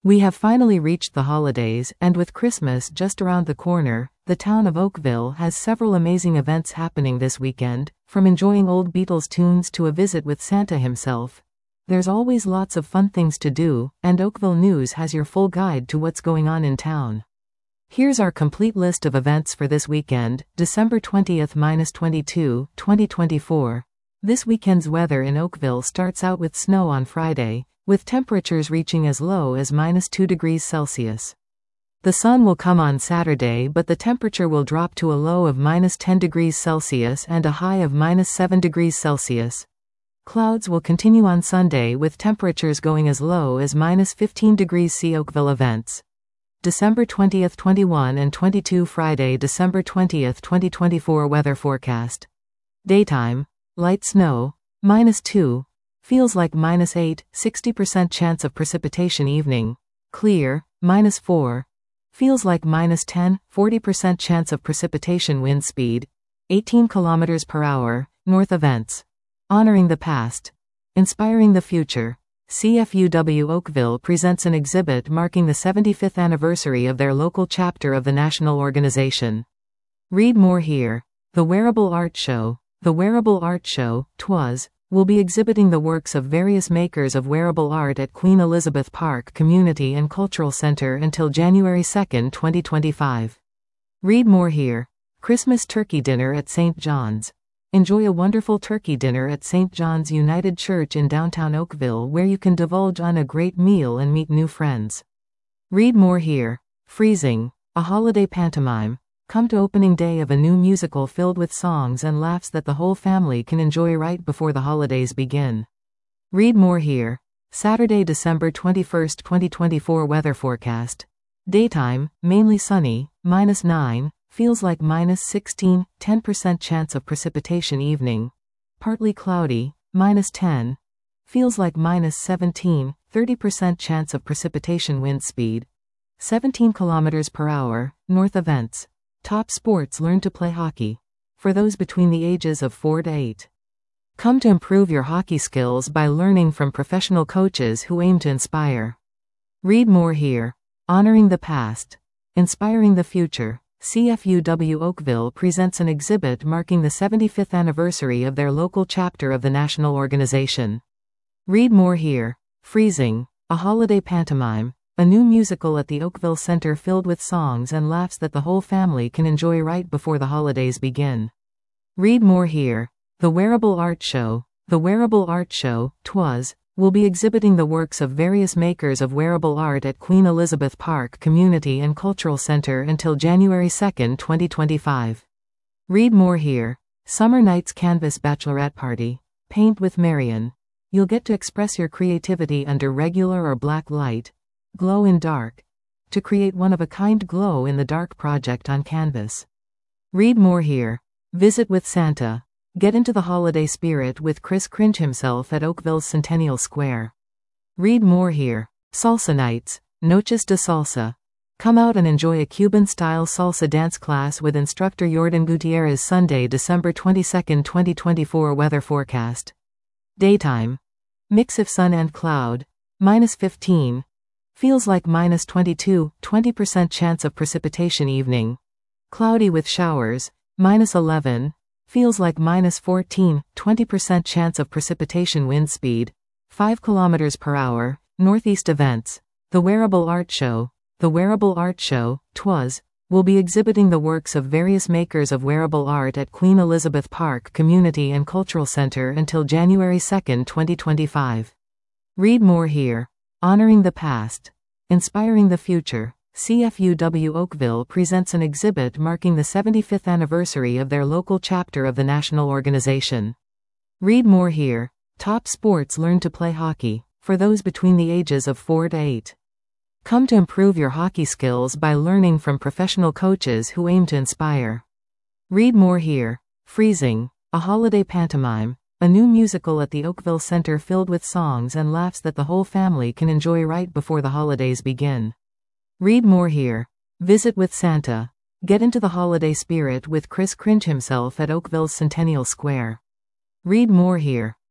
We have finally reached the holidays, and with Christmas just around the corner, the town of Oakville has several amazing events happening this weekend, from enjoying old Beatles tunes to a visit with Santa himself. There's always lots of fun things to do, and Oakville News has your full guide to what's going on in town. Here's our complete list of events for this weekend, December 20th-22, 2024. This weekend's weather in Oakville starts out with snow on Friday, with temperatures reaching as low as -2 degrees Celsius. The sun will come on Saturday, but the temperature will drop to a low of -10 degrees Celsius and a high of -7 degrees Celsius. Clouds will continue on Sunday with temperatures going as low as -15 degrees C. Oakville events. December 20th, 21 and 22 Friday, December 20th, 2024 weather forecast. Daytime, light snow, -2. Feels like -8, 60% chance of precipitation. Evening, clear, -4. Feels like -10, 40% chance of precipitation. Wind speed, 18 km per hour, north. Events. Honoring the past. Inspiring the future. CFUW Oakville presents an exhibit marking the 75th anniversary of their local chapter of the national organization. Read more here. The Wearable Art Show. The Wearable Art Show, TWAS, will be exhibiting the works of various makers of wearable art at Queen Elizabeth Park Community and Cultural Center until January 2, 2025. Read more here. Christmas Turkey Dinner at St. John's. Enjoy a wonderful turkey dinner at St. John's United Church in downtown Oakville, where you can divulge on a great meal and meet new friends. Read more here. Freezing, a holiday pantomime. Come to opening day of a new musical filled with songs and laughs that the whole family can enjoy right before the holidays begin. Read more here. Saturday, December 21st, 2024 weather forecast. Daytime, mainly sunny, -9, feels like -16, 10% chance of precipitation. Evening, partly cloudy, -10, feels like -17, 30% chance of precipitation. Wind speed, 17 km per hour, north. Events. Top sports. Learn to play hockey. For those between the ages of 4 to 8. Come to improve your hockey skills by learning from professional coaches who aim to inspire. Read more here. Honoring the past. Inspiring the future. CFUW Oakville presents an exhibit marking the 75th anniversary of their local chapter of the national organization. Read more here. Freezing, a holiday pantomime. A new musical at the Oakville Center filled with songs and laughs that the whole family can enjoy right before the holidays begin. Read more here. The Wearable Art Show. The Wearable Art Show, TWAS, will be exhibiting the works of various makers of wearable art at Queen Elizabeth Park Community and Cultural Center until January 2, 2025. Read more here. Summer Nights Canvas Bachelorette Party. Paint with Marion. You'll get to express your creativity under regular or black light, glow in dark, to create one-of-a-kind glow-in-the-dark project on canvas. Read more here. Visit with Santa. Get into the holiday spirit with Chris Cringe himself at Oakville's Centennial Square. Read more here. Salsa Nights, Noches de Salsa. Come out and enjoy a Cuban-style salsa dance class with instructor Jordan Gutierrez. Sunday, December 22, 2024 weather forecast. Daytime, mix of sun and cloud, -15. Feels like -22, 20% chance of precipitation. Evening, cloudy with showers, -11. Feels like -14, 20% chance of precipitation. Wind speed, 5 km per hour, northeast. Events. The Wearable Art Show. The Wearable Art Show, TWAS, will be exhibiting the works of various makers of wearable art at Queen Elizabeth Park Community and Cultural Center until January 2, 2025. Read more here. Honoring the past. Inspiring the future. CFUW Oakville presents an exhibit marking the 75th anniversary of their local chapter of the national organization. Read more here. Top sports. Learn to play hockey. For those between the ages of 4 to 8. Come to improve your hockey skills by learning from professional coaches who aim to inspire. Read more here. Freezing, a holiday pantomime. A new musical at the Oakville Center filled with songs and laughs that the whole family can enjoy right before the holidays begin. Read more here. Visit with Santa. Get into the holiday spirit with Chris Cringe himself at Oakville's Centennial Square. Read more here.